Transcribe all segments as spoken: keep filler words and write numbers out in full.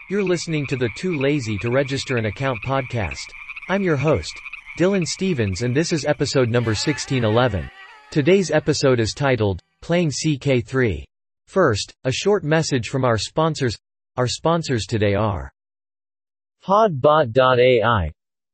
You're listening to the Too Lazy to Register an Account podcast. I'm your host, Dylan Stevens, and this is episode number sixteen eleven. Today's episode is titled, Playing C K three. First, a short message from our sponsors. Our sponsors today are Podbot dot A I.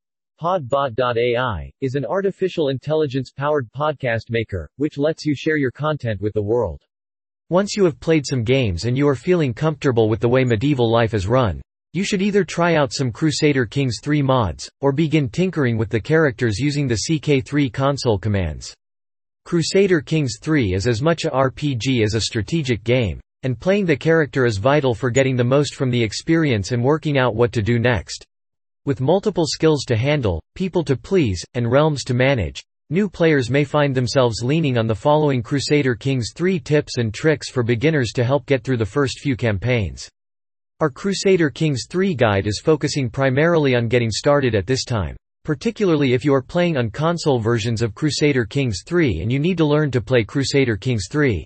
Podbot dot A I is an artificial intelligence-powered podcast maker, which lets you share your content with the world. Once you have played some games and you are feeling comfortable with the way medieval life is run, you should either try out some Crusader Kings three mods, or begin tinkering with the characters using the C K three console commands. Crusader Kings three is as much a R P G as a strategic game, and playing the character is vital for getting the most from the experience and working out what to do next. With multiple skills to handle, people to please, and realms to manage, new players may find themselves leaning on the following Crusader Kings three tips and tricks for beginners to help get through the first few campaigns. Our Crusader Kings three guide is focusing primarily on getting started at this time, particularly if you are playing on console versions of Crusader Kings three and you need to learn to play Crusader Kings three.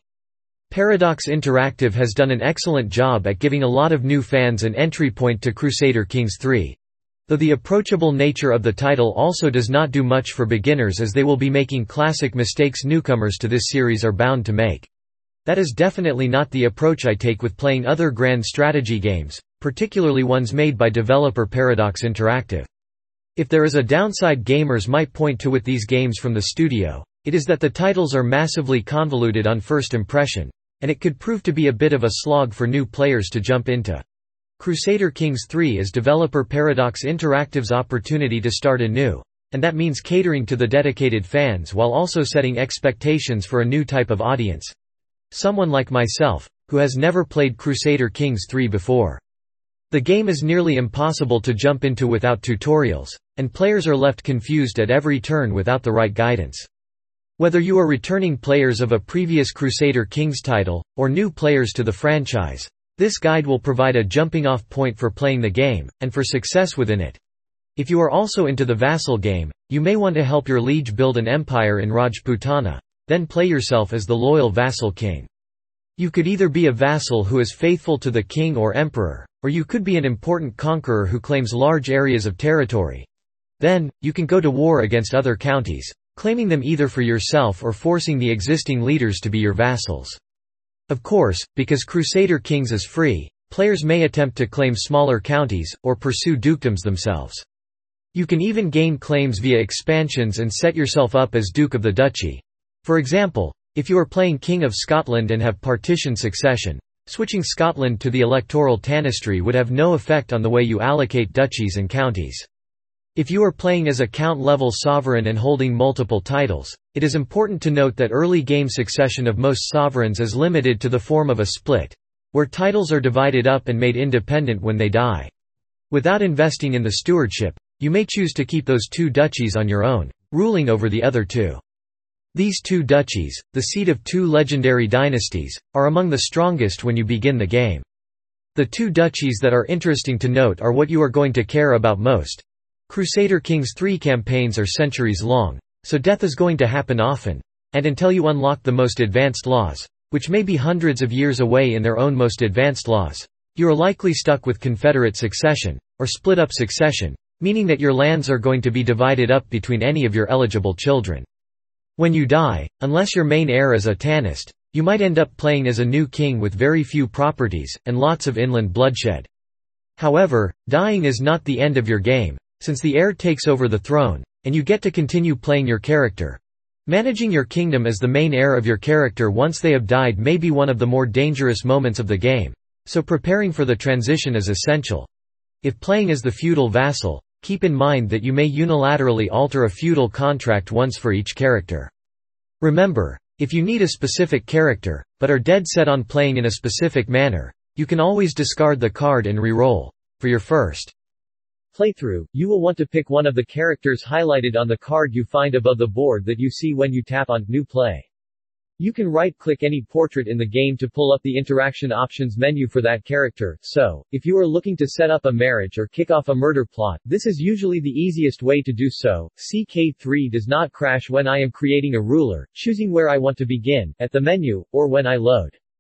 Paradox Interactive has done an excellent job at giving a lot of new fans an entry point to Crusader Kings three. Though the approachable nature of the title also does not do much for beginners, as they will be making classic mistakes newcomers to this series are bound to make. That is definitely not the approach I take with playing other grand strategy games, particularly ones made by developer Paradox Interactive. If there is a downside gamers might point to with these games from the studio, it is that the titles are massively convoluted on first impression, and it could prove to be a bit of a slog for new players to jump into. Crusader Kings three is developer Paradox Interactive's opportunity to start anew, and that means catering to the dedicated fans while also setting expectations for a new type of audience. Someone like myself, who has never played Crusader Kings three before. The game is nearly impossible to jump into without tutorials, and players are left confused at every turn without the right guidance. Whether you are returning players of a previous Crusader Kings title, or new players to the franchise, this guide will provide a jumping-off point for playing the game, and for success within it. If you are also into the vassal game, you may want to help your liege build an empire in Rajputana, then play yourself as the loyal vassal king. You could either be a vassal who is faithful to the king or emperor, or you could be an important conqueror who claims large areas of territory. Then, you can go to war against other counties, claiming them either for yourself or forcing the existing leaders to be your vassals. Of course, because Crusader Kings is free, players may attempt to claim smaller counties, or pursue dukedoms themselves. You can even gain claims via expansions and set yourself up as Duke of the Duchy. For example, if you are playing King of Scotland and have partition succession, switching Scotland to the electoral tanistry would have no effect on the way you allocate duchies and counties. If you are playing as a count-level sovereign and holding multiple titles, it is important to note that early game succession of most sovereigns is limited to the form of a split, where titles are divided up and made independent when they die. Without investing in the stewardship, you may choose to keep those two duchies on your own, ruling over the other two. These two duchies, the seat of two legendary dynasties, are among the strongest when you begin the game. The two duchies that are interesting to note are what you are going to care about most. Crusader Kings three campaigns are centuries long, so death is going to happen often, and until you unlock the most advanced laws, which may be hundreds of years away in their own most advanced laws, you are likely stuck with Confederate succession, or split-up succession, meaning that your lands are going to be divided up between any of your eligible children. When you die, unless your main heir is a Tanist, you might end up playing as a new king with very few properties, and lots of inland bloodshed. However, dying is not the end of your game, since the heir takes over the throne, and you get to continue playing your character. Managing your kingdom as the main heir of your character once they have died may be one of the more dangerous moments of the game, so preparing for the transition is essential. If playing as the feudal vassal, keep in mind that you may unilaterally alter a feudal contract once for each character. Remember, if you need a specific character, but are dead set on playing in a specific manner, you can always discard the card and re-roll. For your first playthrough, you will want to pick one of the characters highlighted on the card you find above the board that you see when you tap on New Play. You can right-click any portrait in the game to pull up the interaction options menu for that character, so, if you are looking to set up a marriage or kick off a murder plot, this is usually the easiest way to do so. C K three does not crash when I am creating a ruler, choosing where I want to begin, at the menu, or when I load.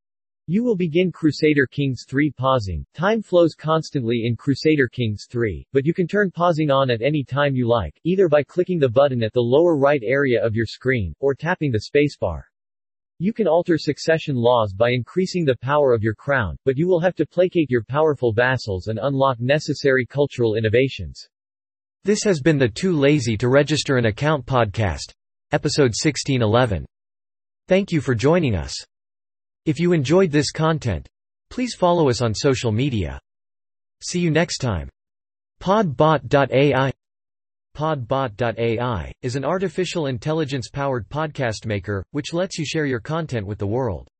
You will begin Crusader Kings three pausing. Time flows constantly in Crusader Kings three, but you can turn pausing on at any time you like, either by clicking the button at the lower right area of your screen, or tapping the spacebar. You can alter succession laws by increasing the power of your crown, but you will have to placate your powerful vassals and unlock necessary cultural innovations. This has been the Too Lazy to Register an Account podcast, episode sixteen eleven. Thank you for joining us. If you enjoyed this content, please follow us on social media. See you next time. Podbot dot A I Podbot dot A I is an artificial intelligence-powered podcast maker, which lets you share your content with the world.